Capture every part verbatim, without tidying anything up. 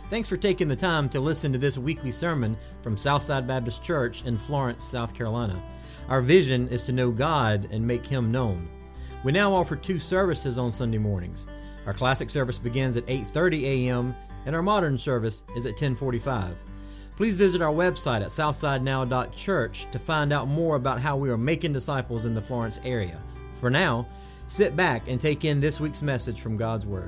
Thanks for taking the time to listen to this weekly sermon from Southside Baptist Church in Florence, South Carolina. Our vision is to know God and make Him known. We now offer two services on Sunday mornings. Our classic service begins at eight thirty a.m. and our modern service is at ten forty-five. Please visit our website at southside now dot church to find out more about how we are making disciples in the Florence area. For now, sit back and take in this week's message from God's Word.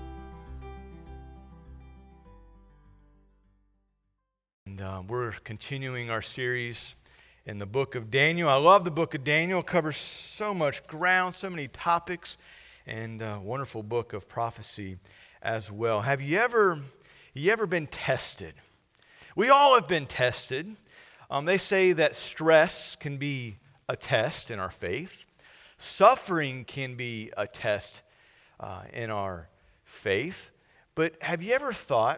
And uh, we're continuing our series in the book of Daniel. I love the book of Daniel. It covers so much ground, so many topics, and a wonderful book of prophecy as well. Have you ever, you ever been tested? We all have been tested. Um, they say that stress can be a test in our faith. Suffering can be a test uh, in our faith. But have you ever thought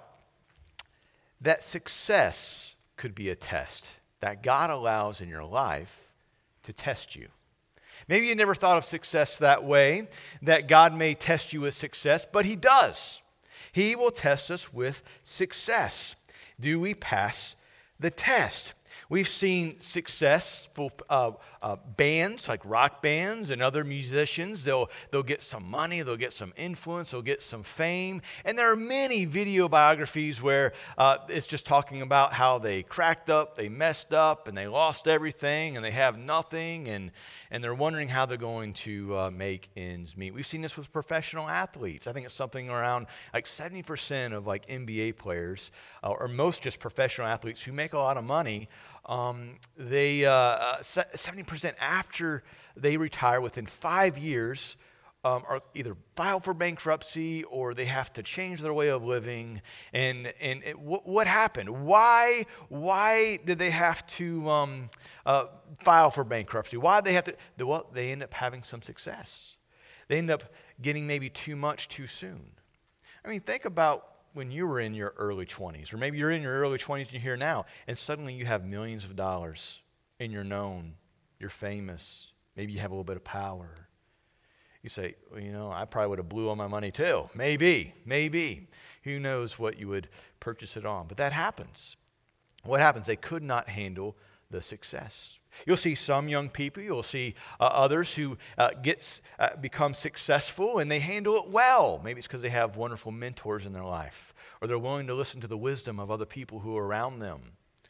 that success could be a test that God allows in your life to test you? Maybe you never thought of success that way, that God may test you with success, but He does. He will test us with success. Do we pass the test? We've seen successful uh, uh, bands like rock bands and other musicians. They'll, they'll get some money, they'll get some influence, they'll get some fame. And there are many video biographies where uh, it's just talking about how they cracked up, they messed up, and they lost everything, and they have nothing, and, and they're wondering how they're going to uh, make ends meet. We've seen this with professional athletes. I think it's something around like seventy percent of like N B A players, uh, or most just professional athletes who make a lot of money, Um, they uh, seventy percent after they retire within five years um, are either filed for bankruptcy or they have to change their way of living. And and it, w- what happened? Why why did they have to um, uh, file for bankruptcy? Why did they have to? Well, they end up having some success. They end up getting maybe too much too soon. I mean, think about when you were in your early twenties, or maybe you're in your early twenties and you're here now, and suddenly you have millions of dollars and you're known, you're famous, maybe you have a little bit of power. You say, well, you know, I probably would have blew all my money too. Maybe, maybe. Who knows what you would purchase it on. But that happens. What happens? They could not handle the success. You'll see some young people, you'll see uh, others who uh, get, uh, become successful and they handle it well. Maybe it's because they have wonderful mentors in their life, or they're willing to listen to the wisdom of other people who are around them.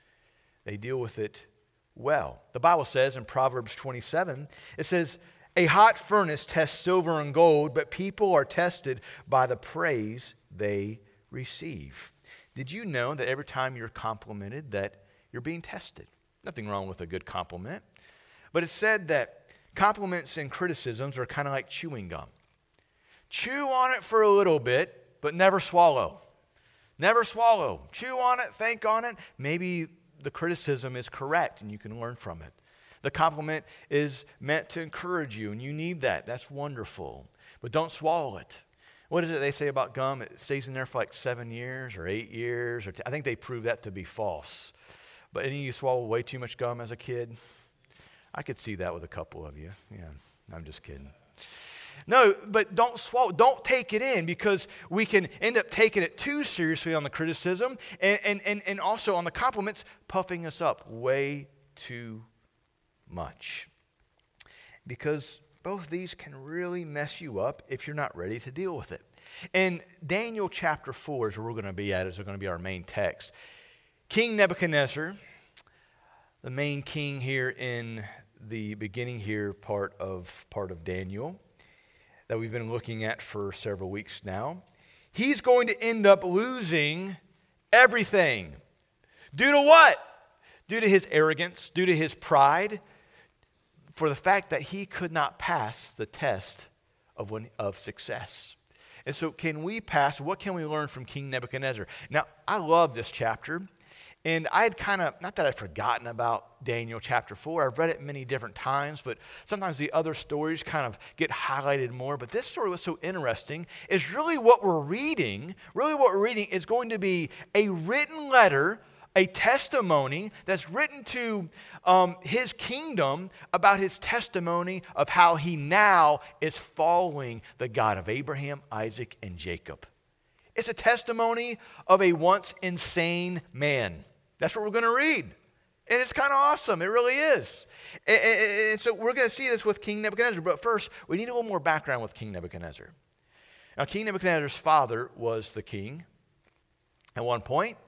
They deal with it well. The Bible says in Proverbs twenty-seven, it says, "A hot furnace tests silver and gold, but people are tested by the praise they receive." Did you know that every time you're complimented that you're being tested? Nothing wrong with a good compliment. But it's said that compliments and criticisms are kind of like chewing gum. Chew on it for a little bit, but never swallow. Never swallow. Chew on it, think on it. Maybe the criticism is correct and you can learn from it. The compliment is meant to encourage you, and you need that. That's wonderful. But don't swallow it. What is it they say about gum? It stays in there for like seven years or eight years. Or t- I think they proved that to be false. But any of you swallow way too much gum as a kid? I could see that with a couple of you. Yeah, I'm just kidding. No, but don't swallow, don't take it in, because we can end up taking it too seriously on the criticism and, and, and, and also on the compliments, puffing us up way too much. Because both these can really mess you up if you're not ready to deal with it. And Daniel chapter four is where we're going to be at, is going to be our main text. King Nebuchadnezzar, the main king here in the beginning here part of part of Daniel that we've been looking at for several weeks now, he's going to end up losing everything. Due to what? Due to his arrogance, due to his pride, for the fact that he could not pass the test of, when, of success. And so can we pass, what can we learn from King Nebuchadnezzar? Now, I love this chapter. And I had kind of, not that I'd forgotten about Daniel chapter four. I've read it many different times, but sometimes the other stories kind of get highlighted more. But this story was so interesting. Is really what we're reading, really what we're reading is going to be a written letter, a testimony that's written to um, his kingdom about his testimony of how he now is following the God of Abraham, Isaac, and Jacob. It's a testimony of a once insane man. That's what we're going to read. And it's kind of awesome. It really is. And, and, and so we're going to see this with King Nebuchadnezzar. But first, we need a little more background with King Nebuchadnezzar. Now, King Nebuchadnezzar's father was the king at one point.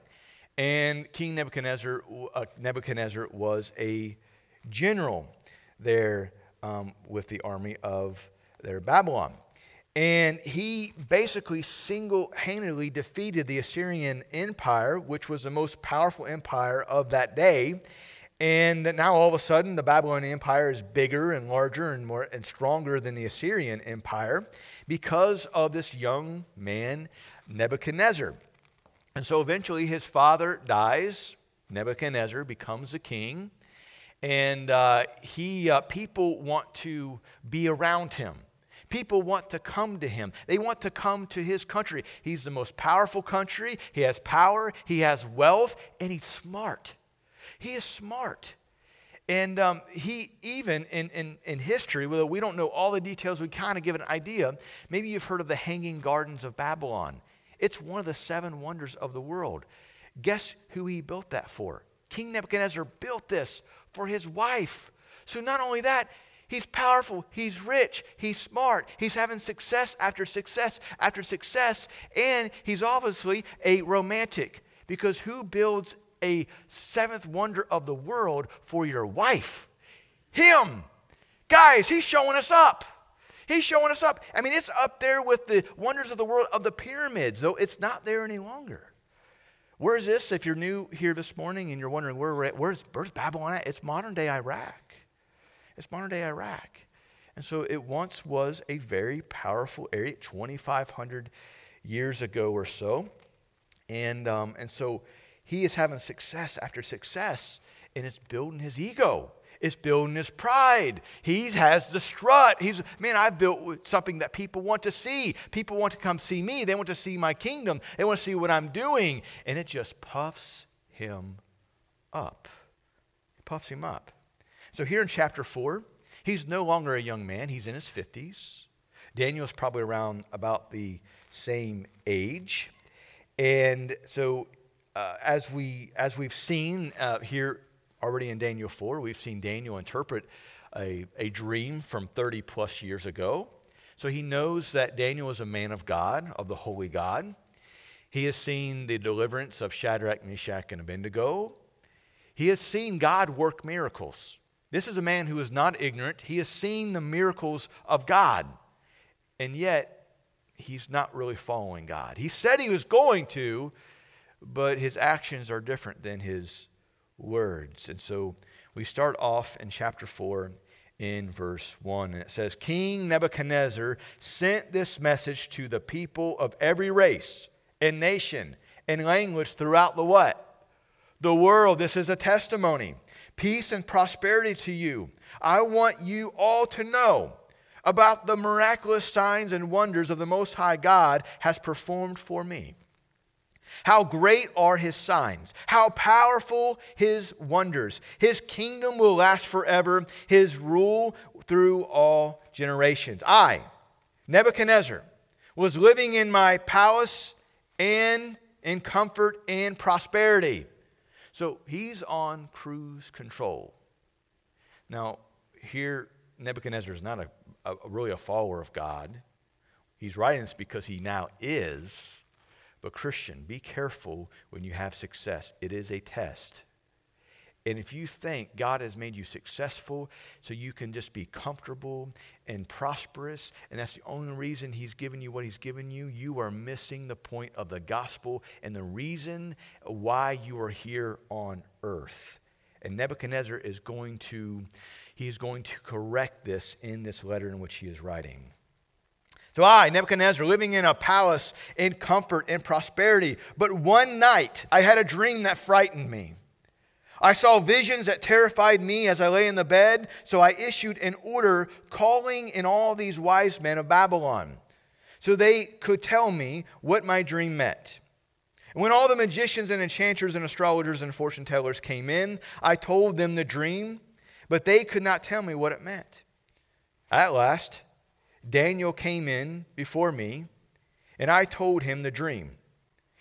And King Nebuchadnezzar, uh, Nebuchadnezzar was a general there um, with the army of their Babylon. And he basically single-handedly defeated the Assyrian Empire, which was the most powerful empire of that day. And now all of a sudden, the Babylonian Empire is bigger and larger and more and stronger than the Assyrian Empire because of this young man, Nebuchadnezzar. And so eventually his father dies. Nebuchadnezzar becomes a king. And uh, he uh, people want to be around him. People want to come to him. They want to come to his country. He's the most powerful country. He has power. He has wealth. And he's smart. He is smart. And um, he even in, in, in history, although we don't know all the details, we kind of give an idea. Maybe you've heard of the Hanging Gardens of Babylon. It's one of the seven wonders of the world. Guess who he built that for? King Nebuchadnezzar built this for his wife. So not only that, he's powerful, he's rich, he's smart, he's having success after success after success, and he's obviously a romantic. Because who builds a seventh wonder of the world for your wife? Him. Guys, he's showing us up. He's showing us up. I mean, it's up there with the wonders of the world of the pyramids, though it's not there any longer. Where is this? If you're new here this morning and you're wondering where we're at, where's, where's Babylon at? It's modern day Iraq. It's modern day Iraq. And so it once was a very powerful area, twenty-five hundred years ago or so. And, um, and so he is having success after success, and it's building his ego. It's building his pride. He has the strut. He's, man, I've built something that people want to see. People want to come see me. They want to see my kingdom. They want to see what I'm doing. And it just puffs him up. It puffs him up. So here in chapter four, he's no longer a young man. He's in his fifties. Daniel's probably around about the same age. And so uh, as, we, as we've seen uh, here already in Daniel four, we've seen Daniel interpret a, a dream from thirty plus years ago. So he knows that Daniel is a man of God, of the holy God. He has seen the deliverance of Shadrach, Meshach, and Abednego. He has seen God work miracles. This is a man who is not ignorant. He has seen the miracles of God. And yet, he's not really following God. He said he was going to, but his actions are different than his words. And so we start off in chapter four in verse one. And it says, King Nebuchadnezzar sent this message to the people of every race and nation and language throughout the what? The world. This is a testimony. Peace and prosperity to you. I want you all to know about the miraculous signs and wonders of the Most High God has performed for me. How great are his signs, how powerful his wonders. His kingdom will last forever, his rule through all generations. I, Nebuchadnezzar, was living in my palace and in comfort and prosperity. So he's on cruise control. Now, here, Nebuchadnezzar is not a, a really a follower of God. He's writing this because he now is. But Christian, be careful when you have success. It is a test. And if you think God has made you successful so you can just be comfortable and prosperous, and that's the only reason he's given you what he's given you, you are missing the point of the gospel and the reason why you are here on earth. And Nebuchadnezzar is going to, he's going to correct this in this letter in which he is writing. So I, Nebuchadnezzar, living in a palace in comfort and prosperity. But one night I had a dream that frightened me. I saw visions that terrified me as I lay in the bed. So I issued an order calling in all these wise men of Babylon, so they could tell me what my dream meant. And when all the magicians and enchanters and astrologers and fortune tellers came in, I told them the dream, but they could not tell me what it meant. At last, Daniel came in before me, and I told him the dream.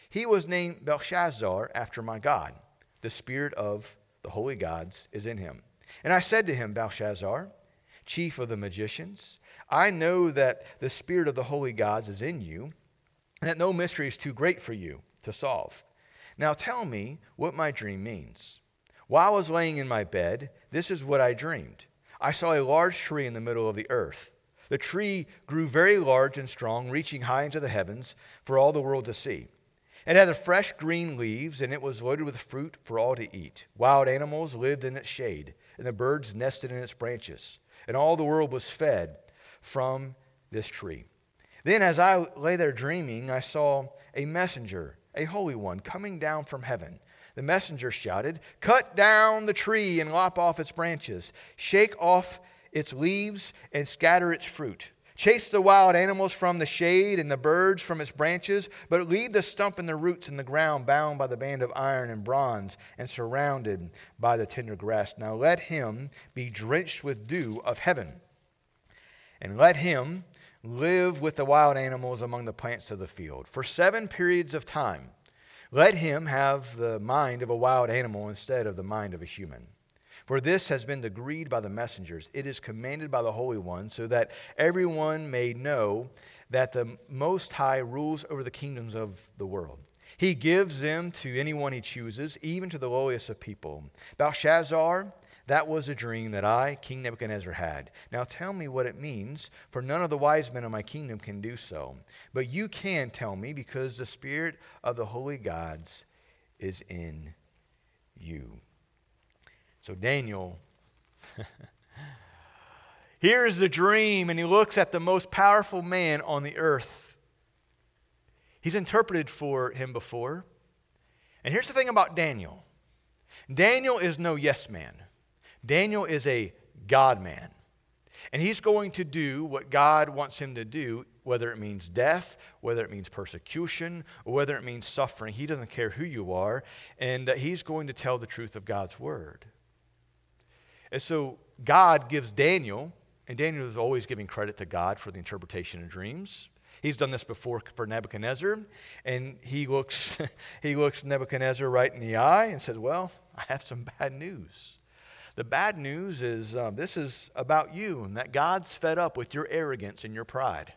He was named Belshazzar after my God. The spirit of the holy gods is in him. And I said to him, Belshazzar, chief of the magicians, I know that the spirit of the holy gods is in you, and that no mystery is too great for you to solve. Now tell me what my dream means. While I was laying in my bed, this is what I dreamed. I saw a large tree in the middle of the earth. The tree grew very large and strong, reaching high into the heavens for all the world to see. It had fresh green leaves, and it was loaded with fruit for all to eat. Wild animals lived in its shade, and the birds nested in its branches. And all the world was fed from this tree. Then as I lay there dreaming, I saw a messenger, a holy one, coming down from heaven. The messenger shouted, cut down the tree and lop off its branches. Shake off its leaves and scatter its fruit. Chase the wild animals from the shade and the birds from its branches, but leave the stump and the roots in the ground, bound by the band of iron and bronze and surrounded by the tender grass. Now let him be drenched with dew of heaven, and let him live with the wild animals among the plants of the field. For seven periods of time, let him have the mind of a wild animal instead of the mind of a human. For this has been decreed by the messengers. It is commanded by the Holy One, so that everyone may know that the Most High rules over the kingdoms of the world. He gives them to anyone he chooses, even to the lowliest of people. Belshazzar, that was a dream that I, King Nebuchadnezzar, had. Now tell me what it means, for none of the wise men of my kingdom can do so. But you can tell me, because the spirit of the holy gods is in you. So Daniel hears the dream, and he looks at the most powerful man on the earth. He's interpreted for him before. And here's the thing about Daniel. Daniel is no yes man. Daniel is a God man. And he's going to do what God wants him to do, whether it means death, whether it means persecution, or whether it means suffering. He doesn't care who you are. And uh, he's going to tell the truth of God's word. And so God gives Daniel, and Daniel is always giving credit to God for the interpretation of dreams. He's done this before for Nebuchadnezzar, and he looks, he looks Nebuchadnezzar right in the eye and says, well, I have some bad news. The bad news is uh, this is about you, and that God's fed up with your arrogance and your pride.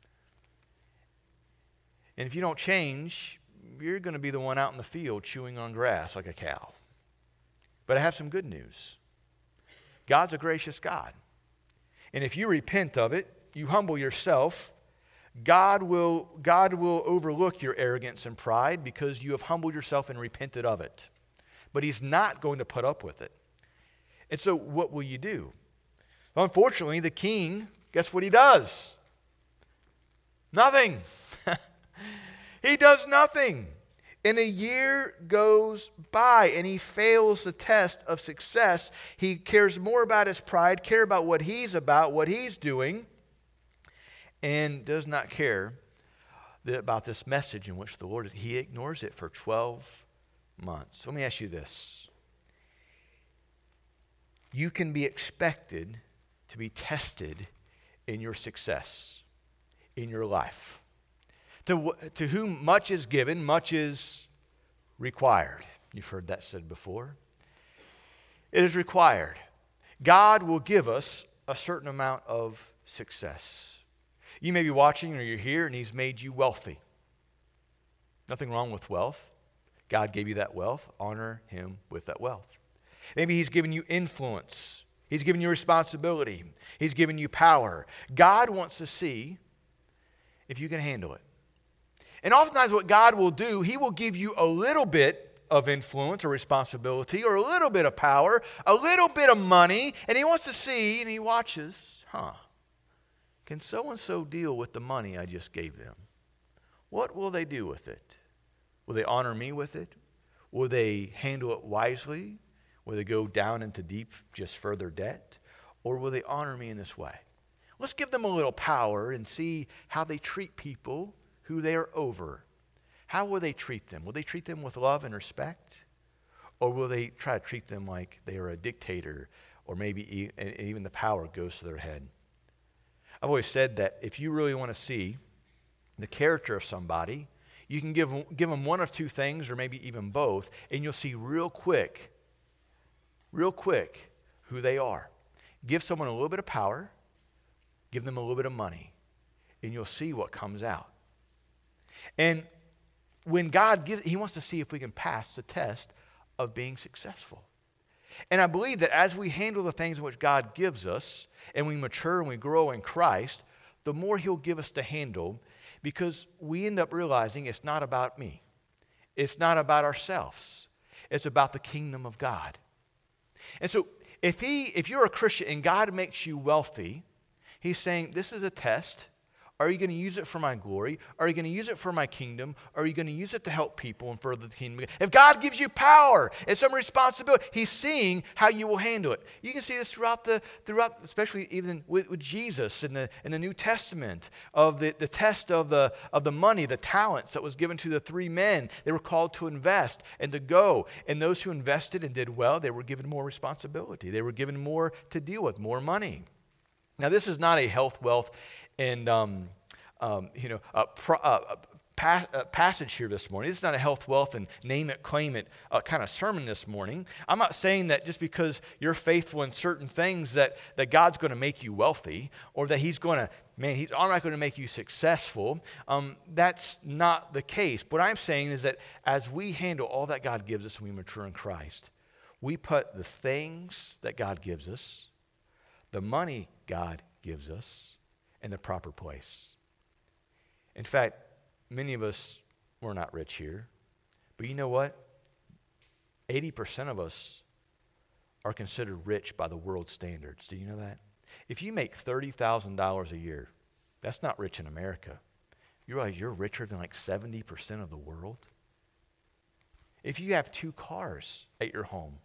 And if you don't change, you're going to be the one out in the field chewing on grass like a cow. But I have some good news. God's a gracious God. And if you repent of it, you humble yourself, God will, God will overlook your arrogance and pride because you have humbled yourself and repented of it. But he's not going to put up with it. And so what will you do? Well, unfortunately, the king, guess what he does? Nothing. He does nothing. And a year goes by, and he fails the test of success. He cares more about his pride, care about what he's about, what he's doing, and does not care about this message in which the Lord is. He ignores it for twelve months. Let me ask you this. You can be expected to be tested in your success, in your life. To, to whom much is given, much is required. You've heard that said before. It is required. God will give us a certain amount of success. You may be watching or you're here and he's made you wealthy. Nothing wrong with wealth. God gave you that wealth. Honor him with that wealth. Maybe he's given you influence. He's given you responsibility. He's given you power. God wants to see if you can handle it. And oftentimes what God will do, he will give you a little bit of influence or responsibility or a little bit of power, a little bit of money, and he wants to see and he watches, huh, can so-and-so deal with the money I just gave them? What will they do with it? Will they honor me with it? Will they handle it wisely? Will they go down into deep, just further debt? Or will they honor me in this way? Let's give them a little power and see how they treat people who they are over. How will they treat them? Will they treat them with love and respect? Or will they try to treat them like they are a dictator, or maybe even the power goes to their head? I've always said that if you really want to see the character of somebody, You can give, give them one of two things or maybe even both, and you'll see real quick, real quick who they are. Give someone a little bit of power, give them a little bit of money, and you'll see what comes out. And when God gives, he wants to see if we can pass the test of being successful. And I believe that as we handle the things which God gives us, and we mature and we grow in Christ, the more he'll give us to handle, because we end up realizing it's not about me. It's not about ourselves. It's about the kingdom of God. And so if he, if you're a Christian and God makes you wealthy, he's saying, this is a test. Are you going to use it for my glory? Are you going to use it for my kingdom? Are you going to use it to help people and further the kingdom? If God gives you power and some responsibility, he's seeing how you will handle it. You can see this throughout the, throughout, especially even with, with Jesus in the in the New Testament, of the, the test of the of the money, the talents that was given to the three men. They were called to invest and to go. And those who invested and did well, they were given more responsibility. They were given more to deal with, more money. Now, this is not a health, wealth, and um, um, you know, a, pro, uh, a, pa- a passage here this morning. This is not a health, wealth, and name it, claim it uh, kind of sermon this morning. I'm not saying that just because you're faithful in certain things that, that God's going to make you wealthy, or that he's going to, man, he's not going to make you successful. Um, that's not the case. What I'm saying is that as we handle all that God gives us and we mature in Christ, we put the things that God gives us, the money God gives us, in the proper place. In fact, many of us, we're not rich here, but you know what? eighty percent of us are considered rich by the world standards. Do you know that? If you make thirty thousand dollars a year, that's not rich in America. You realize you're richer than like seventy percent of the world? If you have two cars at your home,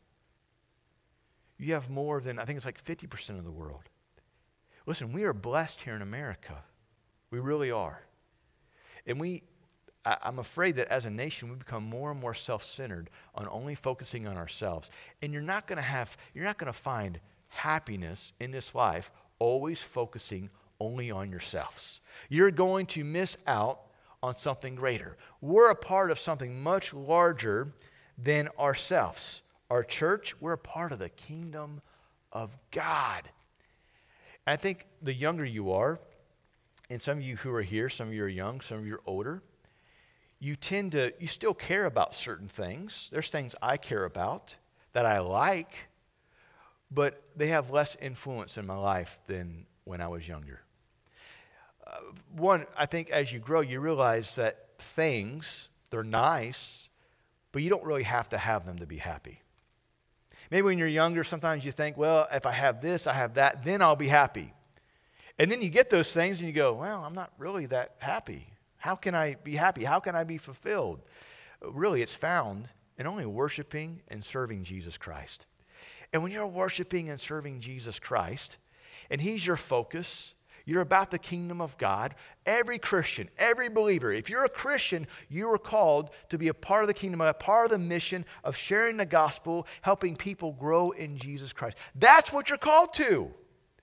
you have more than, I think it's like fifty percent of the world. Listen, we are blessed here in America. We really are. And we, I, I'm afraid that as a nation, we become more and more self-centered on only focusing on ourselves. And you're not going to have, you're not going to find happiness in this life always focusing only on yourselves. You're going to miss out on something greater. We're a part of something much larger than ourselves. Our church, we're a part of the kingdom of God. I think the younger you are, and some of you who are here, some of you are young, some of you are older, you tend to, you still care about certain things. There's things I care about that I like, but they have less influence in my life than when I was younger. Uh, one, I think as you grow, you realize that things, they're nice, but you don't really have to have them to be happy. Maybe when you're younger, sometimes you think, well, if I have this, I have that, then I'll be happy. And then you get those things and you go, well, I'm not really that happy. How can I be happy? How can I be fulfilled? Really, it's found in only worshiping and serving Jesus Christ. And when you're worshiping and serving Jesus Christ, and he's your focus, you're about the kingdom of God. Every Christian, every believer, if you're a Christian, you are called to be a part of the kingdom, a part of the mission of sharing the gospel, helping people grow in Jesus Christ. That's what you're called to.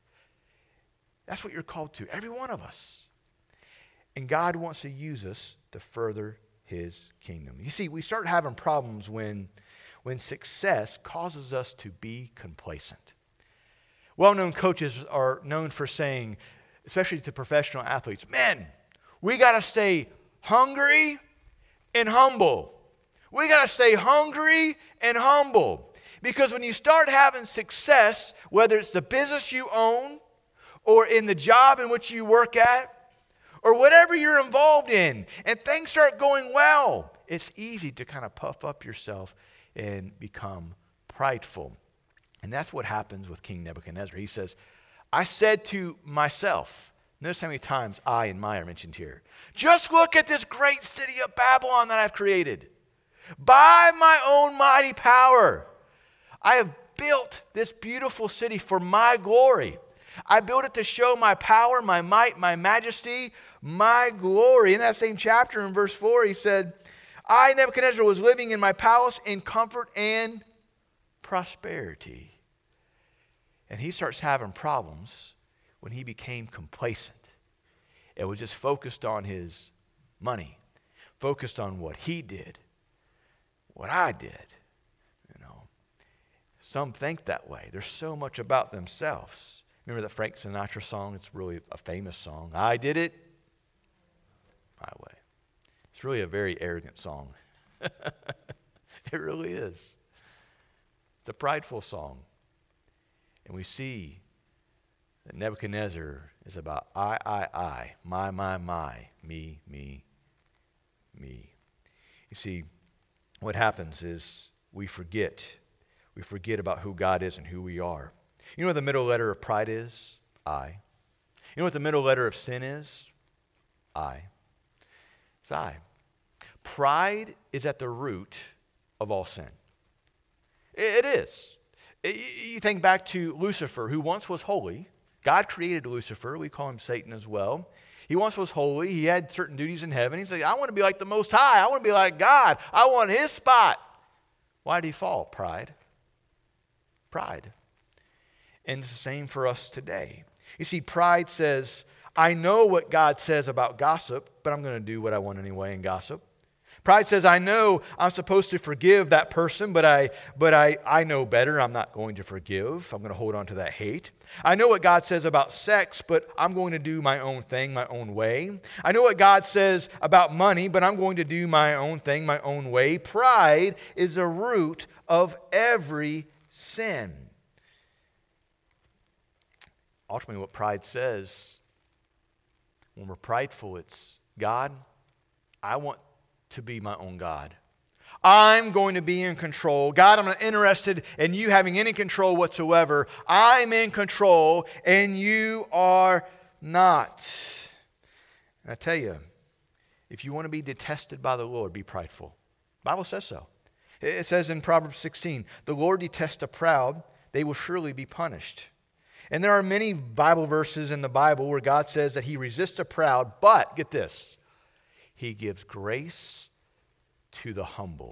That's what you're called to, every one of us. And God wants to use us to further his kingdom. You see, we start having problems when, when success causes us to be complacent. Well-known coaches are known for saying, especially to professional athletes, men, we got to stay hungry and humble. We got to stay hungry and humble. Because when you start having success, whether it's the business you own or in the job in which you work at or whatever you're involved in, and things start going well, it's easy to kind of puff up yourself and become prideful. And that's what happens with King Nebuchadnezzar. He says, I said to myself, notice how many times I and my are mentioned here. Just look at this great city of Babylon that I've created. By my own mighty power, I have built this beautiful city for my glory. I built it to show my power, my might, my majesty, my glory. In that same chapter in verse four, he said, I, Nebuchadnezzar, was living in my palace in comfort and prosperity. And he starts having problems when he became complacent. It was just focused on his money, focused on what he did, what I did. You know, some think that way. There's so much about themselves. Remember that Frank Sinatra song? It's really a famous song. I did it my way. It's really a very arrogant song. It really is. It's a prideful song. And we see that Nebuchadnezzar is about I, I, I, my, my, my, me, me, me. You see, what happens is we forget. We forget about who God is and who we are. You know what the middle letter of pride is? I. You know what the middle letter of sin is? I. It's I. Pride is at the root of all sin. It is. You think back to Lucifer, who once was holy. God created Lucifer. We call him Satan as well. He once was holy. He had certain duties in heaven. He said, I want to be like the Most High. I want to be like God. I want his spot. Why did he fall? Pride. Pride. And it's the same for us today. You see, pride says, I know what God says about gossip, but I'm going to do what I want anyway in gossip. Pride says, I know I'm supposed to forgive that person, but I but I, I know better. I'm not going to forgive. I'm going to hold on to that hate. I know what God says about sex, but I'm going to do my own thing, my own way. I know what God says about money, but I'm going to do my own thing, my own way. Pride is the root of every sin. Ultimately, what pride says, when we're prideful, it's, God, I want to be my own God. I'm going to be in control. God, I'm not interested in you having any control whatsoever. I'm in control and you are not. And I tell you, if you want to be detested by the Lord, be prideful. The Bible says so. It says in Proverbs sixteen, the Lord detests the proud, they will surely be punished. And there are many Bible verses in the Bible where God says that he resists the proud, but, get this, he gives grace to the humble.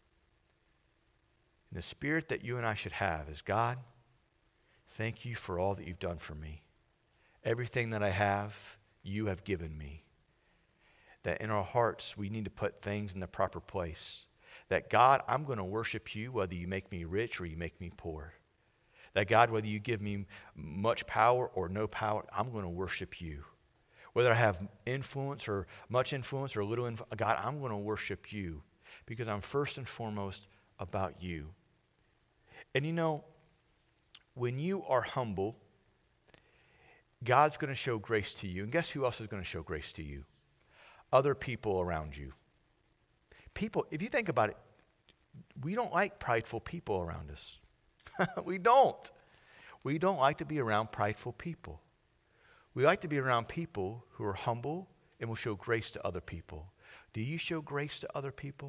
And the spirit that you and I should have is, God, thank you for all that you've done for me. Everything that I have, you have given me. That in our hearts, we need to put things in the proper place. That, God, I'm going to worship you whether you make me rich or you make me poor. That, God, whether you give me much power or no power, I'm going to worship you. Whether I have influence or much influence or little influence, God, I'm going to worship you because I'm first and foremost about you. And you know, when you are humble, God's going to show grace to you. And guess who else is going to show grace to you? Other people around you. People, if you think about it, we don't like prideful people around us. We don't. We don't like to be around prideful people. We like to be around people who are humble and will show grace to other people. Do you show grace to other people?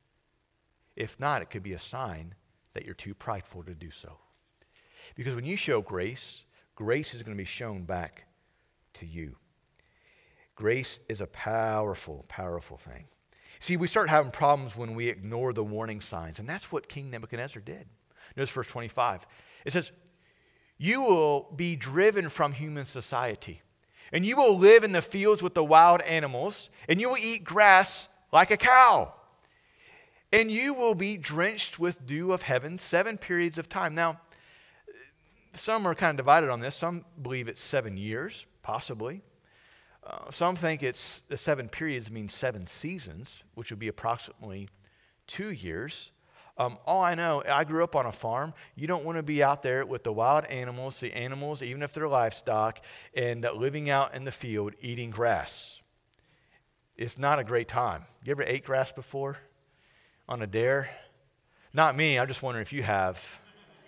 If not, it could be a sign that you're too prideful to do so. Because when you show grace, grace is going to be shown back to you. Grace is a powerful, powerful thing. See, we start having problems when we ignore the warning signs, and that's what King Nebuchadnezzar did. Notice verse twenty-five. It says, you will be driven from human society, and you will live in the fields with the wild animals, and you will eat grass like a cow, and you will be drenched with dew of heaven seven periods of time. Now, some are kind of divided on this. Some believe it's seven years, possibly. Uh, some think it's the seven periods means seven seasons, which would be approximately two years. Um, all I know, I grew up on a farm. You don't want to be out there with the wild animals, the animals, even if they're livestock, and uh, living out in the field eating grass. It's not a great time. You ever ate grass before on a dare? Not me. I'm just wondering if you have.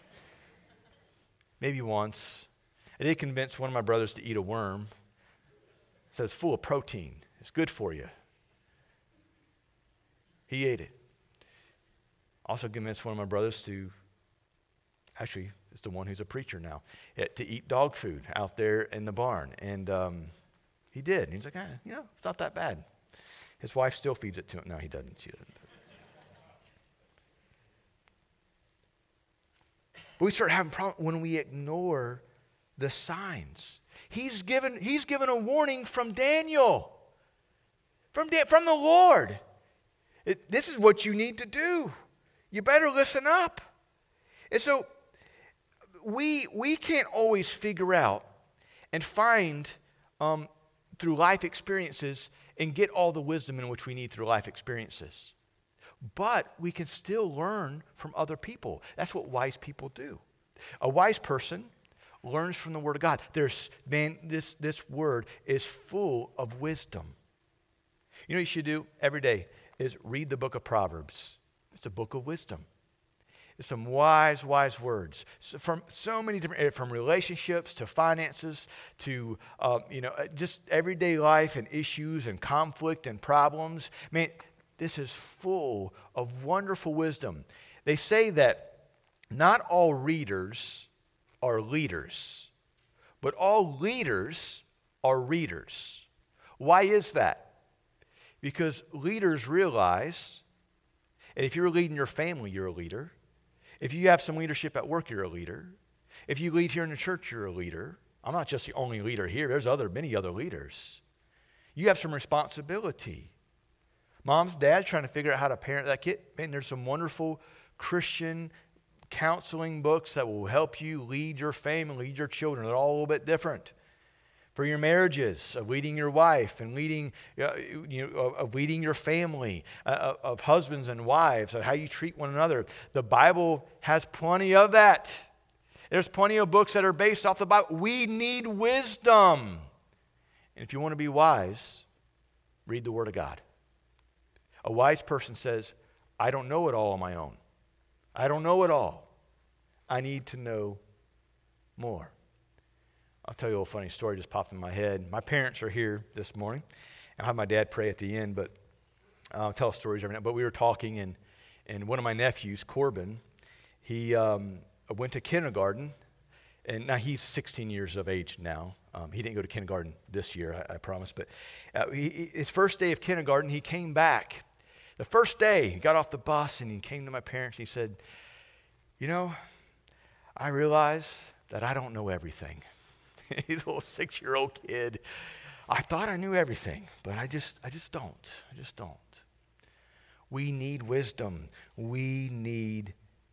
Maybe once. I did convince one of my brothers to eat a worm. It says it's full of protein. It's good for you. He ate it. Also convinced one of my brothers to, actually, it's the one who's a preacher now, to eat dog food out there in the barn. And um, he did. And he's like, ah, you know, it's not that bad. His wife still feeds it to him. No, he doesn't. She doesn't. But we start having problems when we ignore the signs. He's given, he's given a warning from Daniel, from, from the Lord. It, this is what you need to do. You better listen up. And so we, we can't always figure out and find um, through life experiences and get all the wisdom in which we need through life experiences. But we can still learn from other people. That's what wise people do. A wise person learns from the Word of God. There's, man, this, this Word is full of wisdom. You know what you should do every day is read the book of Proverbs. It's a book of wisdom. It's some wise, wise words so from so many different, from relationships to finances to, um, you know, just everyday life and issues and conflict and problems. Man, this is full of wonderful wisdom. They say that not all readers are leaders, but all leaders are readers. Why is that? Because leaders realize, and if you're leading your family, you're a leader. If you have some leadership at work, you're a leader. If you lead here in the church, you're a leader. I'm not just the only leader here. There's other many other leaders. You have some responsibility. Moms, dads trying to figure out how to parent that kid. Man, there's some wonderful Christian counseling books that will help you lead your family, lead your children. They're all a little bit different. For your marriages, of leading your wife and leading, uh, you know, of leading your family, uh, of husbands and wives, and how you treat one another. The Bible has plenty of that. There's plenty of books that are based off the Bible. We need wisdom. And if you want to be wise, read the Word of God. A wise person says, I don't know it all on my own. I don't know it all. I need to know more. I'll tell you a little funny story just popped in my head. My parents are here this morning. I'll have my dad pray at the end, but I'll tell stories every night. But we were talking, and, and one of my nephews, Corbin, he um, went to kindergarten, and now he's sixteen years of age now. Um, he didn't go to kindergarten this year, I, I promise. But uh, he, his first day of kindergarten, he came back. The first day, he got off the bus, and he came to my parents, and he said, you know, I realize that I don't know everything. He's a little six-year-old kid. I thought I knew everything, but I just, I just don't. I just don't. We need wisdom. We need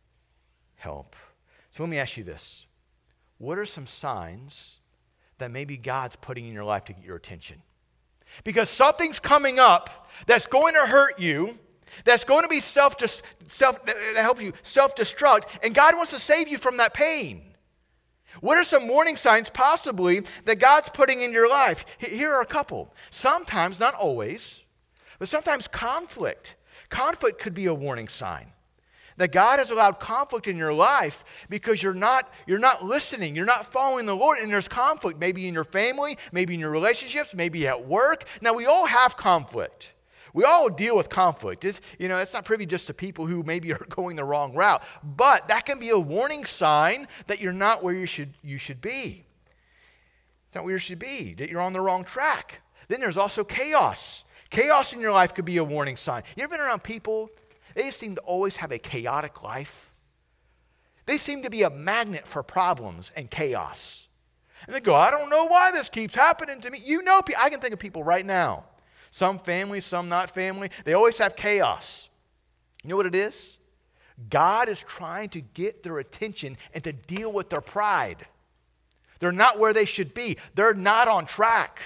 help. So let me ask you this. What are some signs that maybe God's putting in your life to get your attention? Because something's coming up that's going to hurt you, that's going to be self, self help you self-destruct, and God wants to save you from that pain. What are some warning signs possibly that God's putting in your life? Here are a couple. Sometimes, not always, but sometimes conflict. Conflict could be a warning sign. That God has allowed conflict in your life because you're not, you're not listening, you're not following the Lord, and there's conflict maybe in your family, maybe in your relationships, maybe at work. Now, we all have conflict. We all deal with conflict. It's, you know, it's not privy just to people who maybe are going the wrong route, but that can be a warning sign that you're not where you should, you should be. It's not where you should be, that you're on the wrong track. Then there's also chaos. Chaos in your life could be a warning sign. You ever been around people? They just seem to always have a chaotic life. They seem to be a magnet for problems and chaos. And they go, I don't know why this keeps happening to me. You know, I can think of people right now. Some family, some not family. They always have chaos. You know what it is? God is trying to get their attention and to deal with their pride. They're not where they should be. They're not on track.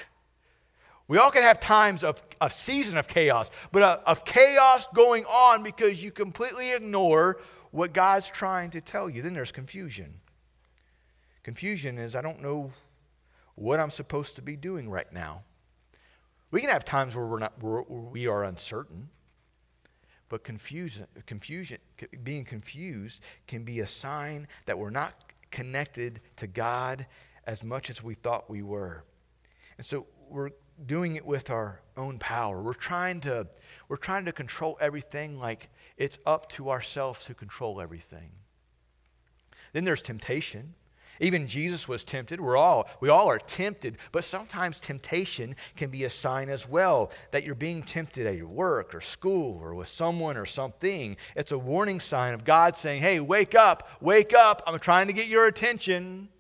We all can have times of a season of chaos, but a, of chaos going on because you completely ignore what God's trying to tell you. Then there's confusion. Confusion is, I don't know what I'm supposed to be doing right now. We can have times where we're not, where we are uncertain, but confusion, confusion, being confused can be a sign that we're not connected to God as much as we thought we were. And so we're doing it with our own power. We're trying to, we're trying to control everything like it's up to ourselves to control everything. Then there's temptation. Even Jesus was tempted. We're all, we all are tempted, but sometimes temptation can be a sign as well that you're being tempted at your work or school or with someone or something. It's a warning sign of God saying, hey, wake up, wake up. I'm trying to get your attention.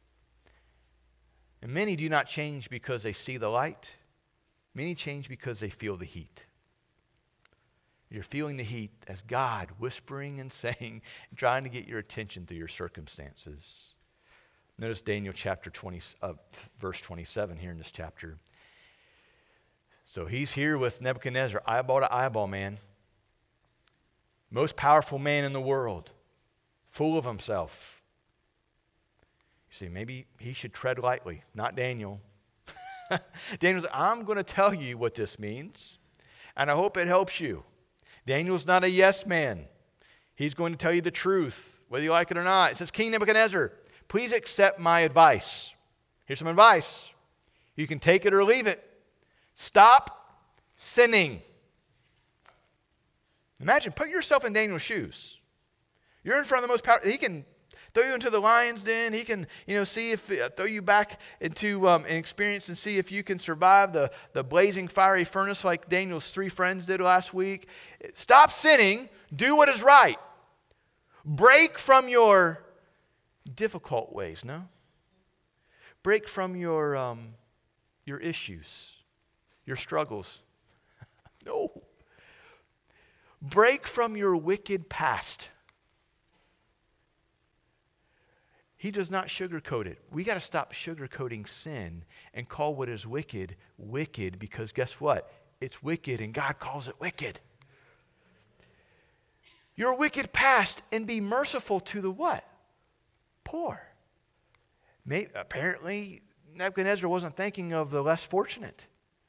And many do not change because they see the light. Many change because they feel the heat. You're feeling the heat as God whispering and saying, trying to get your attention through your circumstances. Notice Daniel chapter twenty, uh, verse twenty-seven here in this chapter. So he's here with Nebuchadnezzar, eyeball to eyeball, man. Most powerful man in the world, full of himself. You see, maybe he should tread lightly, not Daniel. Daniel's like, I'm going to tell you what this means, and I hope it helps you. Daniel's not a yes man. He's going to tell you the truth, whether you like it or not. It says, King Nebuchadnezzar, please accept my advice. Here's some advice. You can take it or leave it. Stop sinning. Imagine, put yourself in Daniel's shoes. You're in front of the most powerful. He can throw you into the lion's den. He can, you know, see if, uh, throw you back into um, an experience and see if you can survive the, the blazing fiery furnace like Daniel's three friends did last week. Stop sinning. Do what is right. Break from your difficult ways, no? Break from your, um, your issues, your struggles. No. Break from your wicked past. He does not sugarcoat it. We got to stop sugarcoating sin and call what is wicked, wicked, because guess what? It's wicked and God calls it wicked. Your wicked past, and be merciful to the what? Poor. Maybe, apparently, Nebuchadnezzar wasn't thinking of the less fortunate.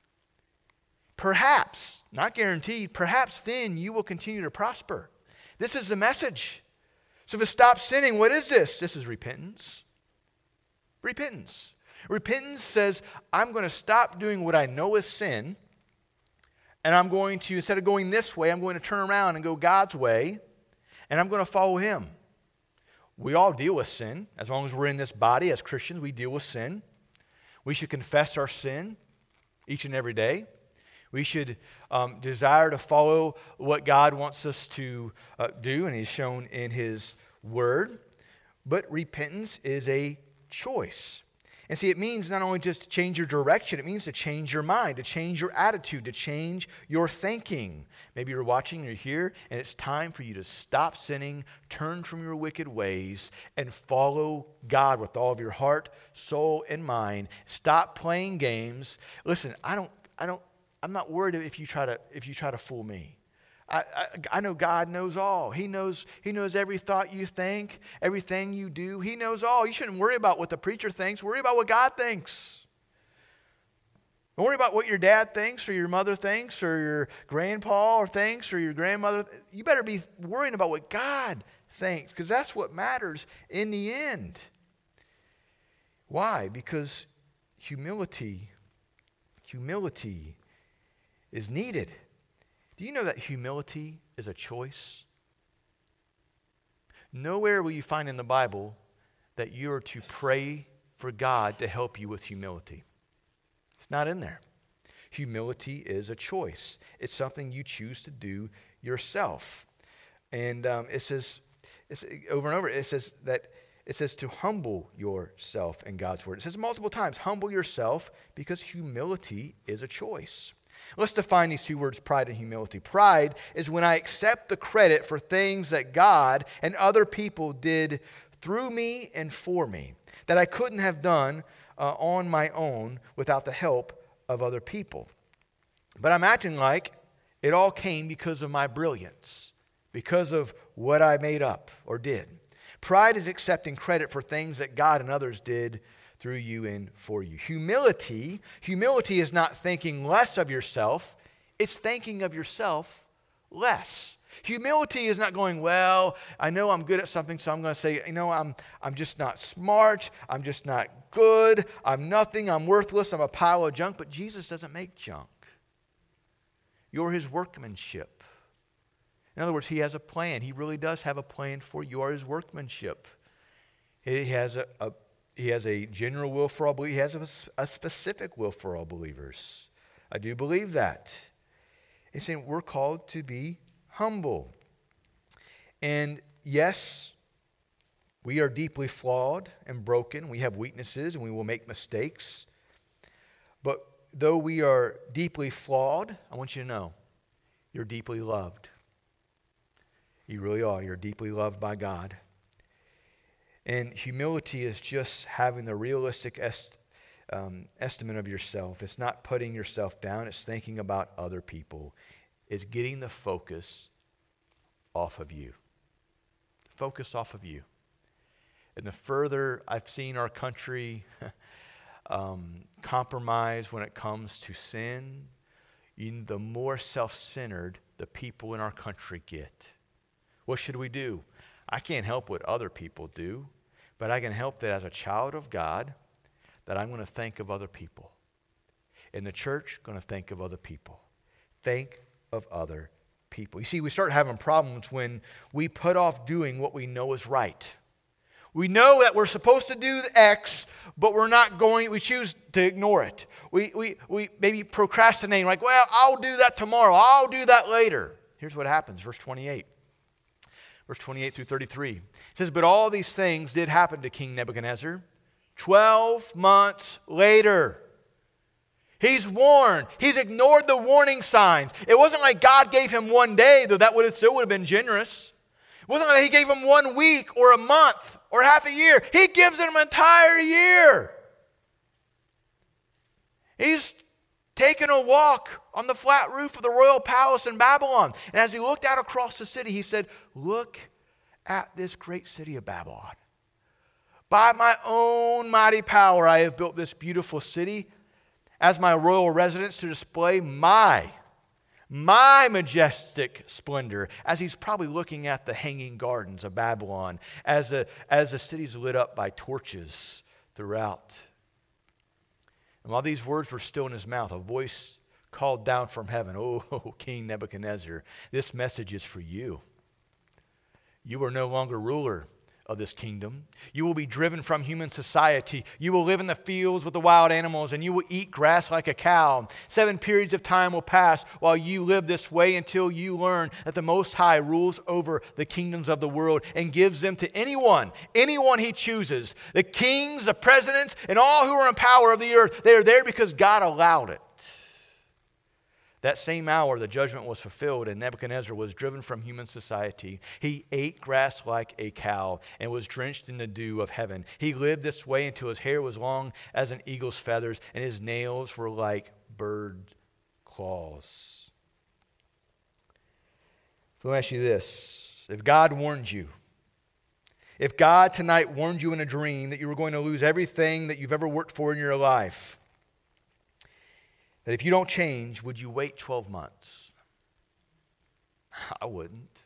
Perhaps, not guaranteed, perhaps then you will continue to prosper. This is the message. So if it stops sinning, what is this? This is repentance. Repentance. Repentance says, I'm going to stop doing what I know is sin, and I'm going to, instead of going this way, I'm going to turn around and go God's way, and I'm going to follow Him. We all deal with sin. As long as we're in this body, as Christians, we deal with sin. We should confess our sin each and every day. We should um, desire to follow what God wants us to uh, do, and He's shown in His Word. But repentance is a choice. And see, it means not only just to change your direction, it means to change your mind, to change your attitude, to change your thinking. Maybe you're watching, you're here, and it's time for you to stop sinning, turn from your wicked ways, and follow God with all of your heart, soul, and mind. Stop playing games. Listen, I don't, I don't, I'm not worried if you try to if you try to fool me. I, I, I know God knows all. He knows He knows every thought you think, everything you do. He knows all. You shouldn't worry about what the preacher thinks. Worry about what God thinks. Don't worry about what your dad thinks or your mother thinks or your grandpa or thinks or your grandmother. You better be worrying about what God thinks, because that's what matters in the end. Why? Because humility, humility is needed. Do you know that humility is a choice? Nowhere will you find in the Bible that you are to pray for God to help you with humility. It's not in there. Humility is a choice. It's something you choose to do yourself. And um, it says, it's, over and over, it says that it says to humble yourself in God's Word. It says multiple times, humble yourself, because humility is a choice. Let's define these two words, pride and humility. Pride is when I accept the credit for things that God and other people did through me and for me, that I couldn't have done uh, on my own without the help of other people. But I'm acting like it all came because of my brilliance, because of what I made up or did. Pride is accepting credit for things that God and others did through you and for you. Humility, humility is not thinking less of yourself, it's thinking of yourself less. Humility is not going, well, I know I'm good at something, so I'm going to say, you know, I'm I'm just not smart, I'm just not good, I'm nothing, I'm worthless, I'm a pile of junk. But Jesus doesn't make junk. You're His workmanship. In other words, He has a plan. He really does have a plan for you. You are His workmanship. He has a, a He has a general will for all believers. He has a, a specific will for all believers. I do believe that. He's saying we're called to be humble. And yes, we are deeply flawed and broken. We have weaknesses and we will make mistakes. But though we are deeply flawed, I want you to know, You're deeply loved. You really are. You're deeply loved by God. And humility is just having the realistic est- um, estimate of yourself. It's not putting yourself down. It's thinking about other people. It's getting the focus off of you. Focus off of you. And the further I've seen our country um, compromise when it comes to sin, you, the more self-centered the people in our country get. What should we do? I can't help what other people do, but I can help that as a child of God, that I'm going to think of other people. In the church, going to think of other people. Think of other people. You see, we start having problems when we put off doing what we know is right. We know that we're supposed to do X, but we're not going, we choose to ignore it. We, we, we maybe procrastinate, like, well, I'll do that tomorrow. I'll do that later. Here's what happens, verse twenty-eight. Verse twenty-eight through thirty-three. It says, but all these things did happen to King Nebuchadnezzar twelve months later. He's warned. He's ignored the warning signs. It wasn't like God gave him one day, though that would have still would have been generous. It wasn't like he gave him one week or a month or half a year. He gives him an entire year. He's taken a walk on the flat roof of the royal palace in Babylon. And as he looked out across the city, he said, look at this great city of Babylon. By my own mighty power, I have built this beautiful city as my royal residence to display my, my majestic splendor. As he's probably looking at the hanging gardens of Babylon, as the, as the city's lit up by torches throughout. And while these words were still in his mouth, a voice called down from heaven, "Oh, King Nebuchadnezzar, this message is for you. You are no longer ruler of this kingdom. You will be driven from human society. You will live in the fields with the wild animals, and you will eat grass like a cow. Seven periods of time will pass while you live this way until you learn that the Most High rules over the kingdoms of the world and gives them to anyone, anyone he chooses. The kings, the presidents, and all who are in power of the earth, they are there because God allowed it." That same hour, the judgment was fulfilled, and Nebuchadnezzar was driven from human society. He ate grass like a cow and was drenched in the dew of heaven. He lived this way until his hair was long as an eagle's feathers, and his nails were like bird claws. So let me ask you this. If God warned you, if God tonight warned you in a dream that you were going to lose everything that you've ever worked for in your life, that if you don't change, would you wait twelve months? I wouldn't.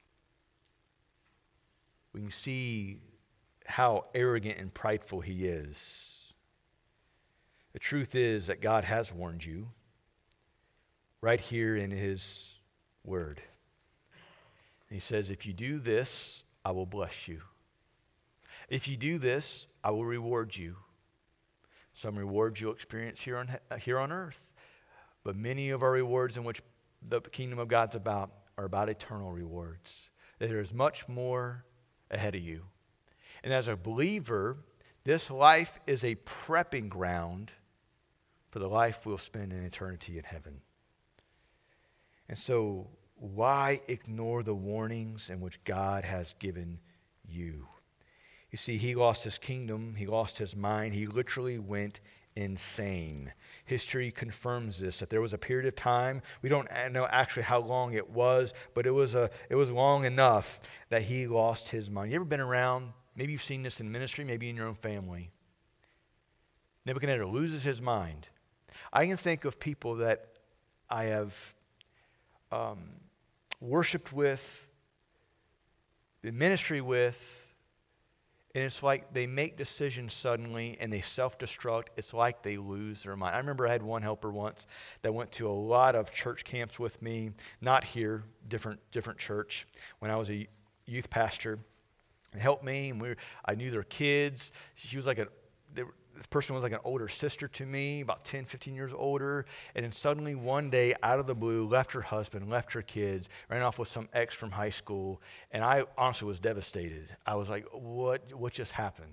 We can see how arrogant and prideful he is. The truth is that God has warned you right here in his word. He says, if you do this, I will bless you. If you do this, I will reward you. Some rewards you'll experience here on, here on earth. But many of our rewards in which the kingdom of God's about are about eternal rewards. There is much more ahead of you. And as a believer, this life is a prepping ground for the life we'll spend in eternity in heaven. And so, why ignore the warnings in which God has given you? You see, he lost his kingdom, he lost his mind, he literally went insane. History confirms this, that there was a period of time, we don't know actually how long it was, but it was a it was long enough that he lost his mind. You ever been around, maybe you've seen this in ministry, maybe in your own family. Nebuchadnezzar loses his mind. I can think of people that I have um, worshiped with, been ministry with, and it's like they make decisions suddenly and they self-destruct. It's like they lose their mind. I remember I had one helper once that went to a lot of church camps with me, not here, different different church, when I was a youth pastor. They helped me, and we were, I knew their kids. She was like a, they were, this person was like an older sister to me, about ten, fifteen years older. And then suddenly one day, out of the blue, left her husband, left her kids, ran off with some ex from high school. And I honestly was devastated. I was like, what, what just happened?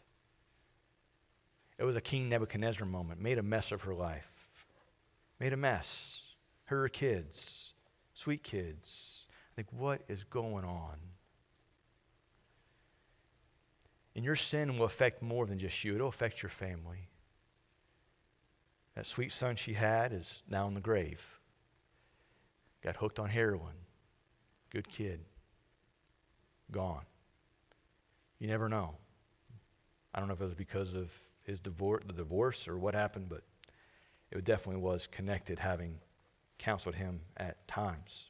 It was a King Nebuchadnezzar moment. Made a mess of her life. Made a mess. Her kids. sweet kids. I think, what is going on? And your sin will affect more than just you. It'll affect your family. That sweet son she had is now in the grave. Got hooked on heroin. Good kid. Gone. You never know. I don't know if it was because of his divorce, the divorce or what happened, but it definitely was connected, having counseled him at times.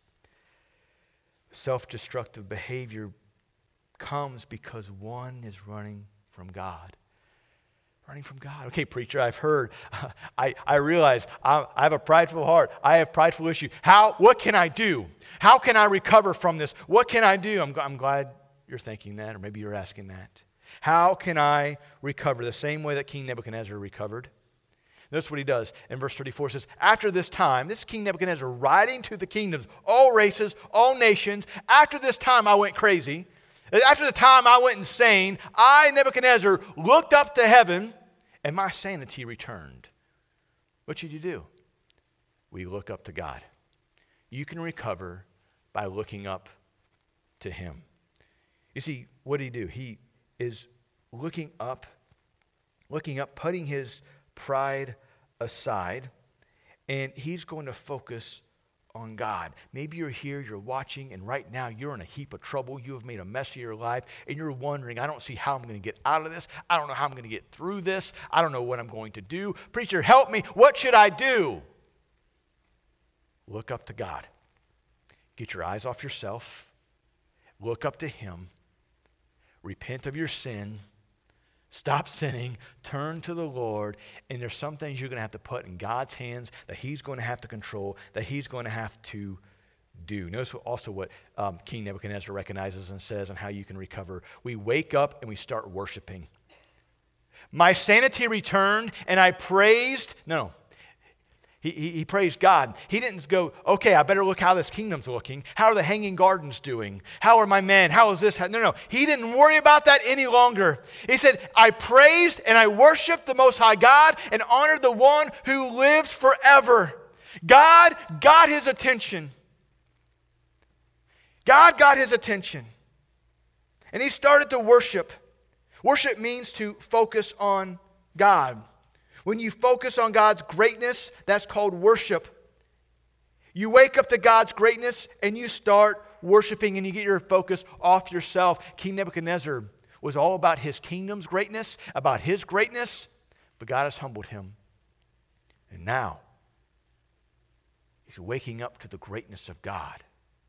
Self-destructive behavior comes because one is running from God. Running from God. Okay, preacher, I've heard. I, I realize I, I have a prideful heart. I have prideful issues. How? What can I do? How can I recover from this? What can I do? I'm, I'm glad you're thinking that, or maybe you're asking that. How can I recover the same way that King Nebuchadnezzar recovered? Notice what he does in verse thirty-four. It says, after this time, this King Nebuchadnezzar riding to the kingdoms, all races, all nations. After this time, I went crazy. After the time I went insane, I, Nebuchadnezzar, looked up to heaven and my sanity returned. What should you do? We look up to God. You can recover by looking up to Him. You see, what did he do? He is looking up, looking up, putting his pride aside, and he's going to focus on God. Maybe you're here, you're watching, and right now you're in a heap of trouble. You have made a mess of your life, and you're wondering, I don't see how I'm going to get out of this. I don't know how I'm going to get through this. I don't know what I'm going to do. Preacher, help me. What should I do? Look up to God. Get your eyes off yourself. Look up to Him. Repent of your sin. Stop sinning, turn to the Lord, and there's some things you're going to have to put in God's hands that He's going to have to control, that He's going to have to do. Notice also what um, King Nebuchadnezzar recognizes and says on how you can recover. We wake up and we start worshiping. My sanity returned and I praised, no, He, he, he praised God. He didn't go, okay, I better look how this kingdom's looking. How are the Hanging Gardens doing? How are my men? How is this? No, no. He didn't worry about that any longer. He said, I praised and I worshiped the Most High God and honored the one who lives forever. God got his attention. God got his attention. And he started to worship. Worship means to focus on God. When you focus on God's greatness, that's called worship. You wake up to God's greatness and you start worshiping and you get your focus off yourself. King Nebuchadnezzar was all about his kingdom's greatness, about his greatness, but God has humbled him. And now, he's waking up to the greatness of God.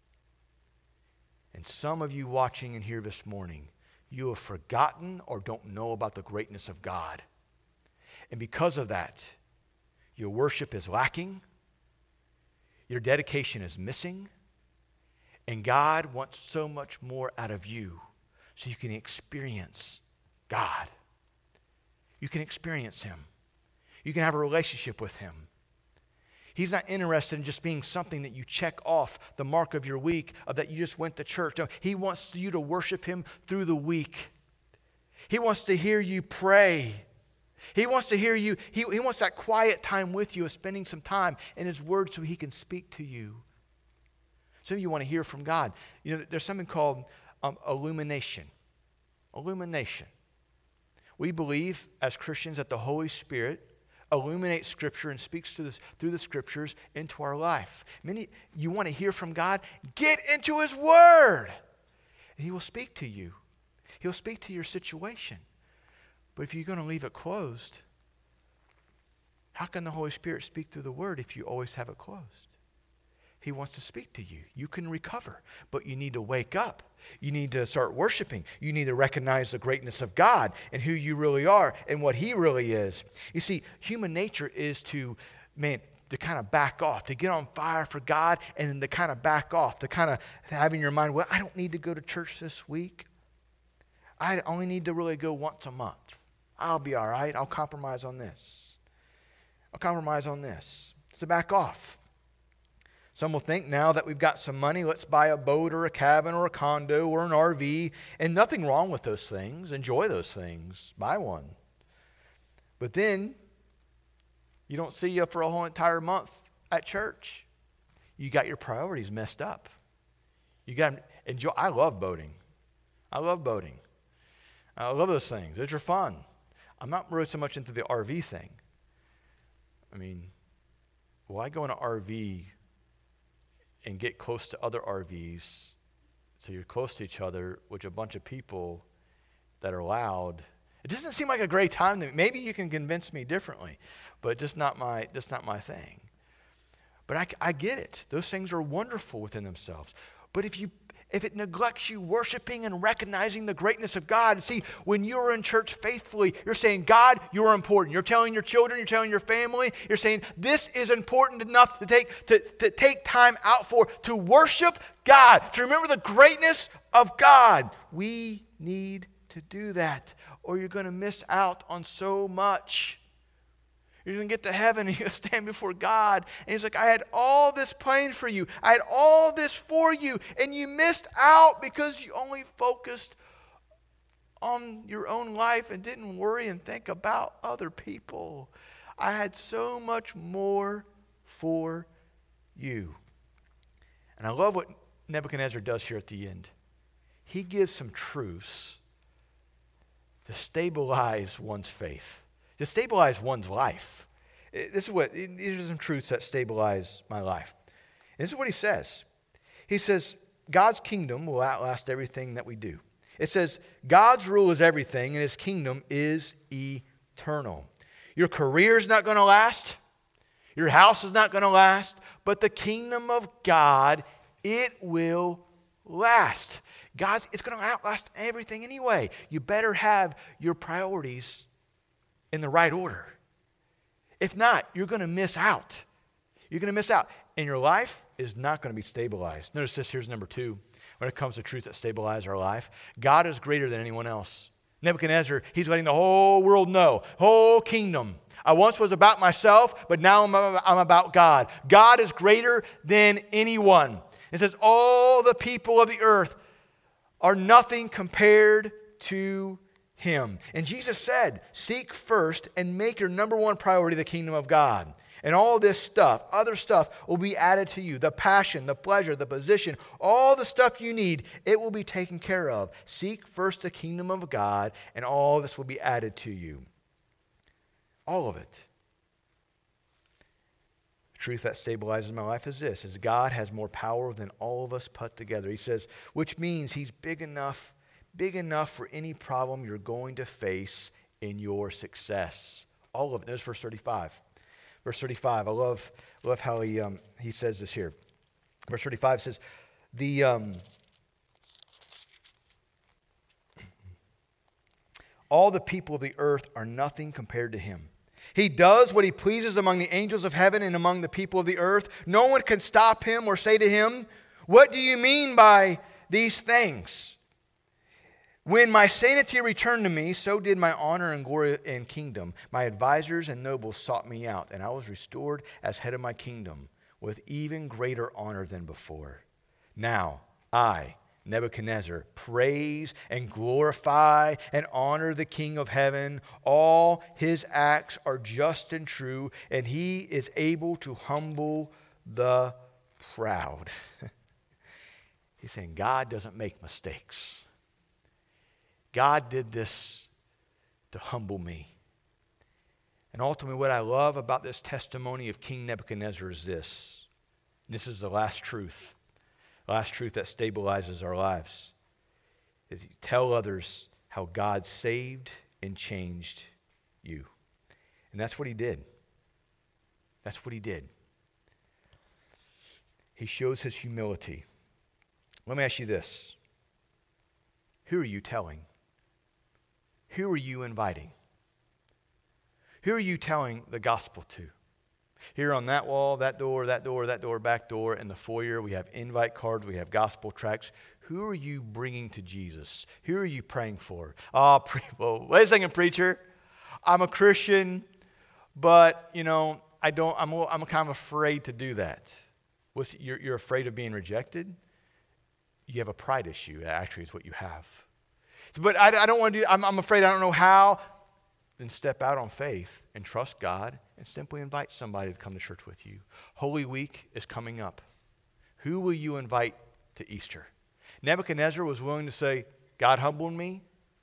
And some of you watching and here this morning, you have forgotten or don't know about the greatness of God. And because of that, your worship is lacking, your dedication is missing, and God wants so much more out of you so you can experience God. You can experience Him. You can have a relationship with Him. He's not interested in just being something that you check off the mark of your week, of that you just went to church. No, He wants you to worship Him through the week. He wants to hear you pray. He wants to hear you. He, he wants that quiet time with you, of spending some time in His Word so He can speak to you. Some of you want to hear from God. You know, there's something called um, illumination. Illumination. We believe as Christians that the Holy Spirit illuminates Scripture and speaks to this through the Scriptures into our life. Many, you want to hear from God? Get into His Word, and He will speak to you. He'll speak to your situation. But if you're going to leave it closed, how can the Holy Spirit speak through the Word if you always have it closed? He wants to speak to you. You can recover, but you need to wake up. You need to start worshiping. You need to recognize the greatness of God and who you really are and what He really is. You see, human nature is to, man, to kind of back off, to get on fire for God, and then to kind of back off, to kind of have in your mind, well, I don't need to go to church this week. I only need to really go once a month. I'll be all right. I'll compromise on this. I'll compromise on this. So back off. Some will think now that we've got some money, let's buy a boat or a cabin or a condo or an R V. And nothing wrong with those things. Enjoy those things. Buy one. But then, you don't see you for a whole entire month at church. you got your priorities messed up. You got to enjoy. I love boating. I love boating. I love those things. Those are fun. I'm not really so much into the R V thing. I mean, why go in an R V and get close to other R Vs so you're close to each other with a bunch of people that are loud? It doesn't seem like a great time to me. Maybe you can convince me differently, but just not my, just not my thing. But I, I get it. Those things are wonderful within themselves. But if you if it neglects you worshiping and recognizing the greatness of God, see, when you're in church faithfully, you're saying, God, you're important. You're telling your children, you're telling your family, you're saying, this is important enough to take to, to take time out for, to worship God, to remember the greatness of God. We need to do that, or you're going to miss out on so much. You're going to get to heaven and you're going to stand before God. And he's like, I had all this planned for you. I had all this for you. And you missed out because you only focused on your own life and didn't worry and think about other people. I had so much more for you. And I love what Nebuchadnezzar does here at the end. He gives some truths to stabilize one's faith, to stabilize one's life. This is what, these are some truths that stabilize my life. And this is what he says. He says, God's kingdom will outlast everything that we do. It says, God's rule is everything, and his kingdom is eternal. Your career is not going to last. Your house is not going to last. But the kingdom of God, it will last. God's, it's going to outlast everything anyway. You better have your priorities in the right order. If not, you're going to miss out. You're going to miss out. And your life is not going to be stabilized. Notice this, here's number two. When it comes to truths that stabilize our life, God is greater than anyone else. Nebuchadnezzar, he's letting the whole world know, whole kingdom. I once was about myself, but now I'm, I'm about God. God is greater than anyone. It says all the people of the earth are nothing compared to him. And Jesus said, seek first and make your number one priority the kingdom of God. And all this stuff, other stuff, will be added to you. The passion, the pleasure, the position, all the stuff you need, it will be taken care of. Seek first the kingdom of God, and all this will be added to you. All of it. The truth that stabilizes my life is this, is God has more power than all of us put together. He says, which means he's big enough, big enough for any problem you're going to face in your success. All of it. There's verse thirty-five. Verse thirty-five, I love, love how he um, he says this here. Verse thirty-five says, the um, all the people of the earth are nothing compared to him. He does what he pleases among the angels of heaven and among the people of the earth. No one can stop him or say to him, what do you mean by these things? When my sanity returned to me, so did my honor and glory and kingdom. My advisors and nobles sought me out, and I was restored as head of my kingdom with even greater honor than before. Now I, Nebuchadnezzar, praise and glorify and honor the King of heaven. All his acts are just and true, and he is able to humble the proud. He's saying God doesn't make mistakes. God did this to humble me. And ultimately what I love about this testimony of King Nebuchadnezzar is this. This is the last truth. The last truth that stabilizes our lives. Is you tell others how God saved and changed you. And that's what he did. That's what he did. He shows his humility. Let me ask you this. Who are you telling? Who are you inviting? Who are you telling the gospel to? Here on that wall, that door, that door, that door, back door, in the foyer, we have invite cards, we have gospel tracts. Who are you bringing to Jesus? Who are you praying for? Oh, pre- well, wait a second, preacher. I'm a Christian, but, you know, I don't, I'm, I'm kind of afraid to do that. What's, you're, you're afraid of being rejected? You have a pride issue, actually, is what you have. But I, I don't want to do, I'm, I'm afraid I don't know how. Then step out on faith and trust God and simply invite somebody to come to church with you. Holy Week is coming up. Who will you invite to Easter? Nebuchadnezzar was willing to say, God humbled me.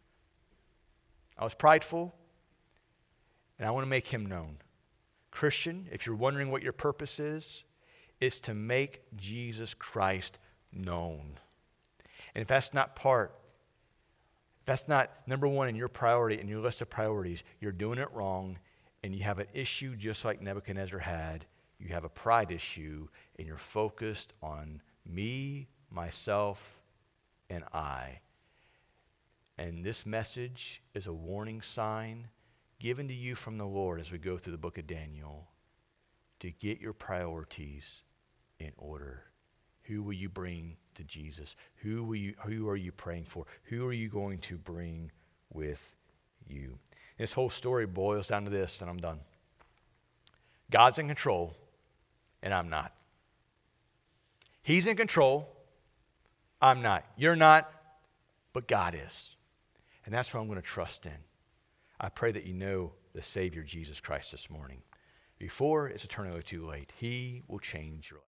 I was prideful. And I want to make him known. Christian, if you're wondering what your purpose is, is to make Jesus Christ known. And if that's not part, if that's not number one in your priority, in your list of priorities, you're doing it wrong, and you have an issue just like Nebuchadnezzar had. You have a pride issue, and you're focused on me, myself, and I. And this message is a warning sign given to you from the Lord as we go through the book of Daniel to get your priorities in order. Who will you bring to Jesus? Who will you, who are you praying for? Who are you going to bring with you? This whole story boils down to this, and I'm done. God's in control, and I'm not. He's in control. I'm not. You're not, but God is. And that's what I'm going to trust in. I pray that you know the Savior, Jesus Christ, this morning. Before it's eternally too late, he will change your life.